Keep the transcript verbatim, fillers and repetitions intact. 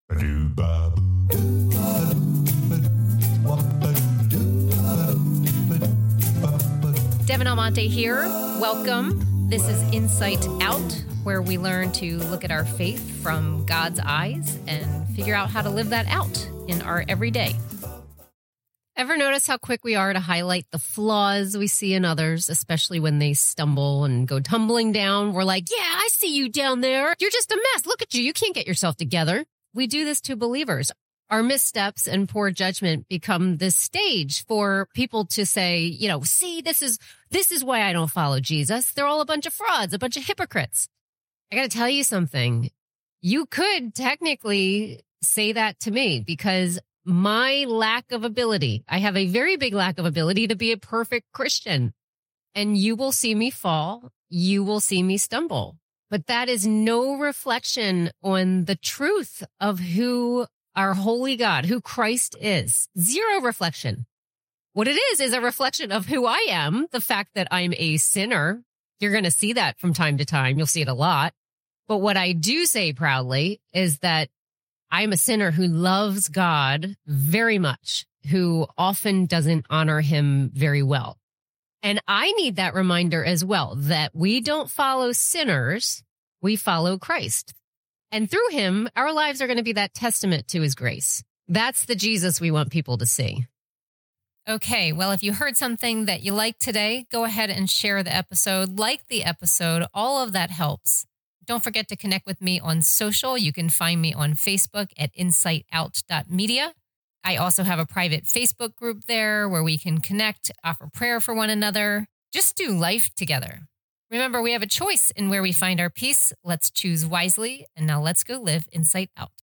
Devin Almonte here. Welcome. This is Insight Out, where we learn to look at our faith from God's eyes and figure out how to live that out in our everyday. Ever notice how quick we are to highlight the flaws we see in others, especially when they stumble and go tumbling down? We're like, yeah, I see you down there. You're just a mess. Look at you. You can't get yourself together. We do this to believers. Our missteps and poor judgment become this stage for people to say, you know, see, this is this is why I don't follow Jesus. They're all a bunch of frauds, a bunch of hypocrites. I got to tell you something. You could technically say that to me because my lack of ability, I have a very big lack of ability to be a perfect Christian. And you will see me fall. You will see me stumble. But that is no reflection on the truth of who our holy God, who Christ is. Zero reflection. What it is, is a reflection of who I am, the fact that I'm a sinner. You're going to see that from time to time. You'll see it a lot. But what I do say proudly is that I'm a sinner who loves God very much, who often doesn't honor him very well. And I need that reminder as well, that we don't follow sinners, we follow Christ. And through him, our lives are going to be that testament to his grace. That's the Jesus we want people to see. Okay, well, if you heard something that you liked today, go ahead and share the episode, like the episode. All of that helps. Don't forget to connect with me on social. You can find me on Facebook at insight out dot media. I also have a private Facebook group there where we can connect, offer prayer for one another, just do life together. Remember, we have a choice in where we find our peace. Let's choose wisely. And now let's go live Insight Out.